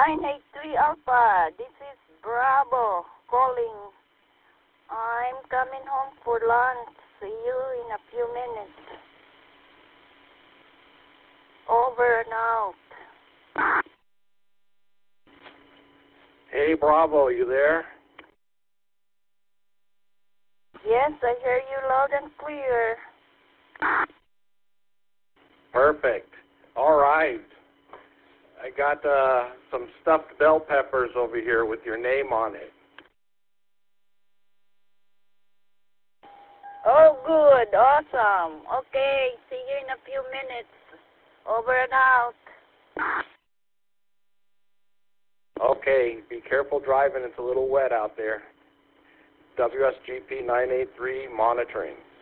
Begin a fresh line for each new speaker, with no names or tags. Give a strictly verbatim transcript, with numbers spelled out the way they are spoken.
nine eight three Alpha, this is Bravo calling. I'm coming home for lunch. See you in a few minutes. Over and out.
Hey, Bravo, you there?
Yes, I hear you loud and clear.
Perfect. All right. I got uh, some stuffed bell peppers over here with your name on it.
Oh, good. Awesome. Okay, see you in a few minutes. Over and out.
Okay, be careful driving. It's a little wet out there. W S G P nine eight three monitoring.